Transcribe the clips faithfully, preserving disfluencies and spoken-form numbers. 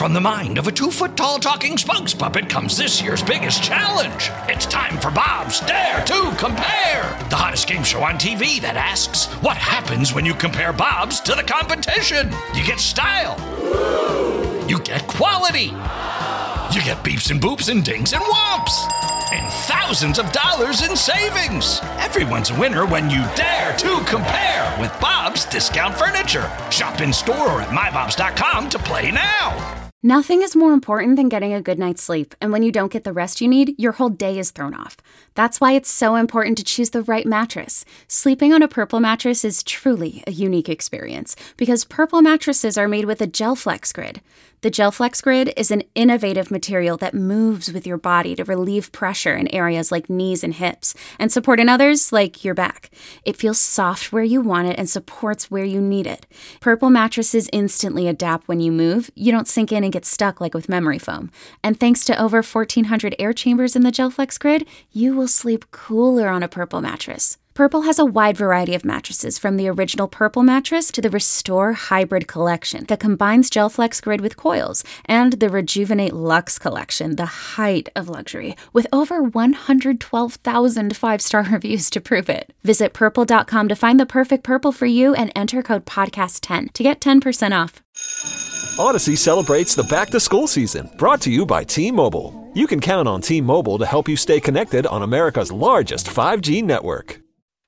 From the mind of a two-foot-tall talking spokes puppet comes this year's biggest challenge. It's time for Bob's Dare to Compare, the hottest game show on T V that asks, what happens when you compare Bobs to the competition? You get style. You get quality. You get beeps and boops and dings and whomps. And thousands of dollars in savings. Everyone's a winner when you dare to compare with Bob's Discount Furniture. Shop in store or at my bobs dot com to play now. Nothing is more important than getting a good night's sleep, and when you don't get the rest you need, your whole day is thrown off. That's why it's so important to choose the right mattress. Sleeping on a Purple mattress is truly a unique experience, because Purple mattresses are made with a GelFlex Grid. The GelFlex Grid is an innovative material that moves with your body to relieve pressure in areas like knees and hips, and support in others like your back. It feels soft where you want it and supports where you need it. Purple mattresses instantly adapt when you move. You don't sink in and get stuck like with memory foam. And thanks to over fourteen hundred air chambers in the GelFlex Grid, you will sleep cooler on a Purple mattress. Purple has a wide variety of mattresses, from the original Purple mattress to the Restore Hybrid collection that combines GelFlex Grid with coils, and the Rejuvenate Luxe collection, the height of luxury, with over one hundred twelve thousand five-star reviews to prove it. Visit purple dot com to find the perfect Purple for you and enter code podcast ten to get ten percent off. Odyssey celebrates the back-to-school season, brought to you by T-Mobile. You can count on T-Mobile to help you stay connected on America's largest five G network.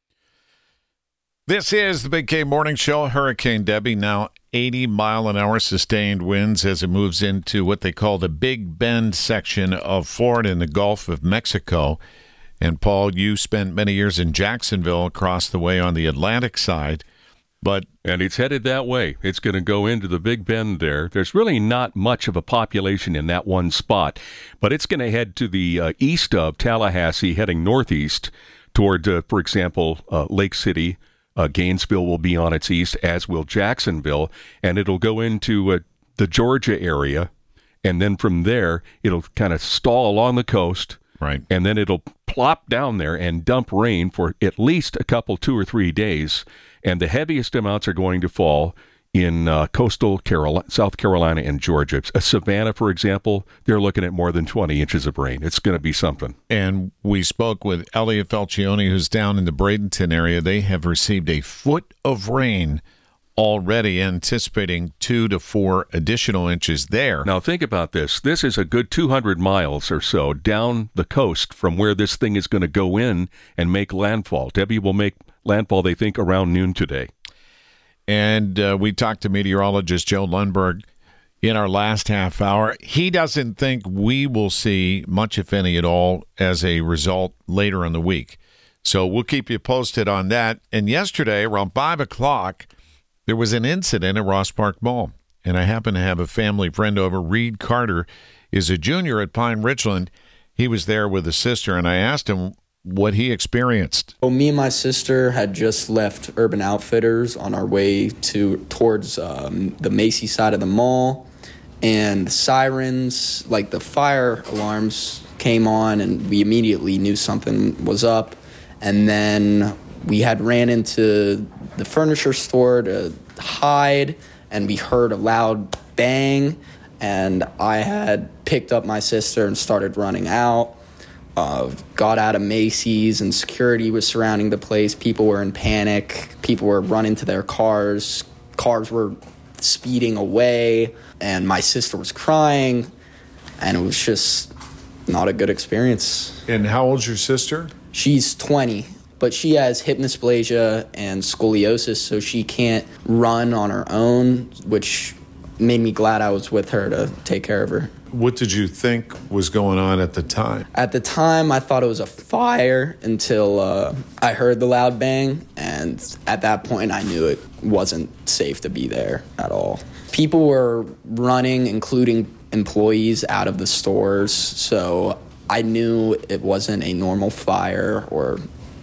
This is the Big K Morning Show. Hurricane Debbie, now eighty mile an hour sustained winds as it moves into what they call the Big Bend section of Florida in the Gulf of Mexico. And Paul, you spent many years in Jacksonville across the way on the Atlantic side. But and it's headed that way. It's going to go into the Big Bend there. There's really not much of a population in that one spot, but it's going to head to the uh, east of Tallahassee, heading northeast toward, uh, for example, uh, Lake City. Uh, Gainesville will be on its east, as will Jacksonville, and it'll go into uh, the Georgia area, and then from there, it'll kind of stall along the coast, right, and then it'll plop down there and dump rain for at least a couple, two or three days, and the heaviest amounts are going to fall in uh, coastal Carolina, South Carolina and Georgia. Uh, Savannah, for example, they're looking at more than twenty inches of rain. It's going to be something. And we spoke with Elliot Falcione, who's down in the Bradenton area. They have received a foot of rain already, anticipating two to four additional inches there. Now, think about this. This is a good two hundred miles or so down the coast from where this thing is going to go in and make landfall. Debbie will make landfall, they think, around noon today. And uh, we talked to meteorologist Joe Lundberg in our last half hour. He doesn't think we will see much, if any, at all as a result later in the week. So we'll keep you posted on that. And yesterday, around five o'clock, there was an incident at Ross Park Mall. And I happen to have a family friend over. Reed Carter is a junior at Pine Richland. He was there with his sister, and I asked him what he experienced. Well, me and my sister had just left Urban Outfitters on our way to towards um, the Macy side of the mall, and sirens, like the fire alarms, came on, and we immediately knew something was up. And then we had ran into the furniture store to hide, and we heard a loud bang, and I had picked up my sister and started running out. Uh, got out of Macy's, and security was surrounding the place. People were in panic. People were running to their cars. Cars were speeding away, and my sister was crying, and it was just not a good experience. And how old's your sister? She's twenty, but she has hip dysplasia and scoliosis, so she can't run on her own, which made me glad I was with her to take care of her. What did you think was going on at the time? At the time, I thought it was a fire until uh, I heard the loud bang, and at that point, I knew it wasn't safe to be there at all. People were running, including employees, out of the stores, so I knew it wasn't a normal fire. Or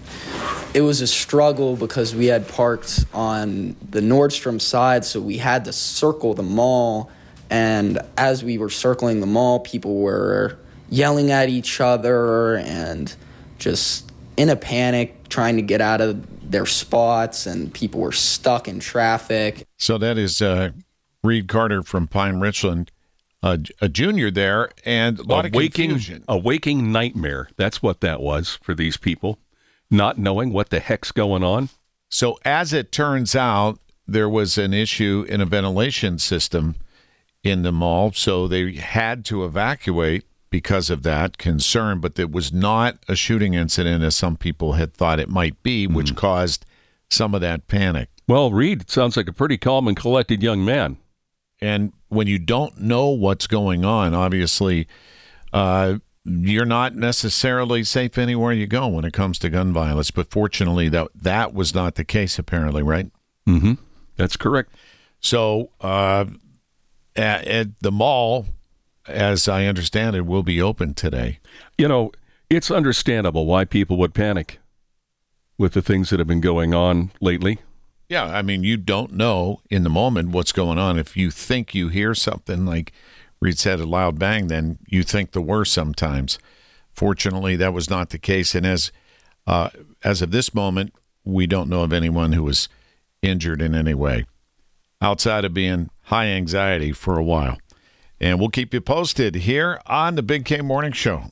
it was a struggle because we had parked on the Nordstrom side, so we had to circle the mall. And as we were circling the mall, people were yelling at each other and just in a panic, trying to get out of their spots, and people were stuck in traffic. So that is uh, Reed Carter from Pine Richland. a, a junior there, and a lot a of waking, confusion. A waking nightmare. That's what that was for these people, not knowing what the heck's going on. So as it turns out, there was an issue in a ventilation system in the mall, so they had to evacuate because of that concern, but it was not a shooting incident as some people had thought it might be, which mm. caused some of that panic. Well, Reed sounds like a pretty calm and collected young man. And when you don't know what's going on, obviously, uh, you're not necessarily safe anywhere you go when it comes to gun violence. But fortunately, that that was not the case, apparently, right? Mm-hmm. That's correct. So uh, at, at the mall, as I understand it, will be open today. You know, it's understandable why people would panic with the things that have been going on lately. Yeah, I mean, you don't know in the moment what's going on. If you think you hear something, like Reed said, a loud bang, then you think the worst sometimes. Fortunately, that was not the case. And as uh, as of this moment, we don't know of anyone who was injured in any way, outside of being high anxiety for a while. And we'll keep you posted here on the Big K Morning Show.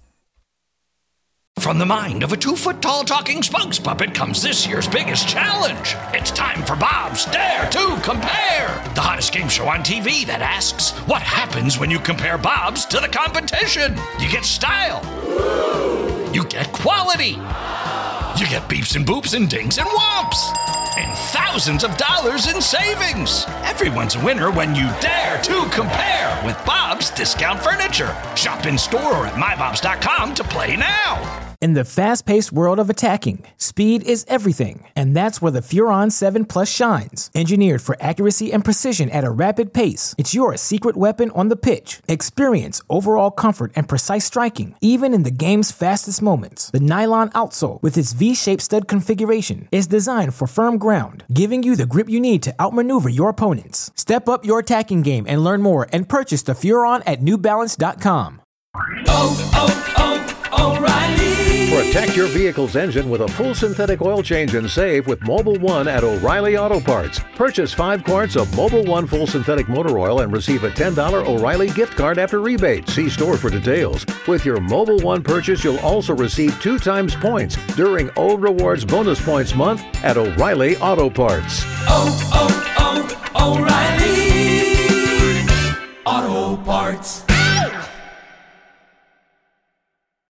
From the mind of a two-foot-tall talking spokes puppet comes this year's biggest challenge. It's time for Bob's Dare to Compare, the hottest game show on T V that asks, what happens when you compare Bobs to the competition? You get style. You get quality. You get beeps and boops and dings and whomps. And thousands of dollars in savings. Everyone's a winner when you dare to compare with Bob's Discount Furniture. Shop in store or at my bobs dot com to play now. In the fast-paced world of attacking, speed is everything, and that's where the Furon seven Plus shines. Engineered for accuracy and precision at a rapid pace, it's your secret weapon on the pitch. Experience overall comfort and precise striking, even in the game's fastest moments. The nylon outsole, with its V-shaped stud configuration, is designed for firm ground, giving you the grip you need to outmaneuver your opponents. Step up your attacking game and learn more and purchase the Furon at new balance dot com. Oh, oh, oh, O'Reilly. Protect your vehicle's engine with a full synthetic oil change and save with Mobil one at O'Reilly Auto Parts. Purchase five quarts of Mobil one full synthetic motor oil and receive a ten dollars O'Reilly gift card after rebate. See store for details. With your Mobil one purchase, you'll also receive two times points during O Rewards Bonus Points Month at O'Reilly Auto Parts. Oh, oh, oh, O'Reilly Auto Parts.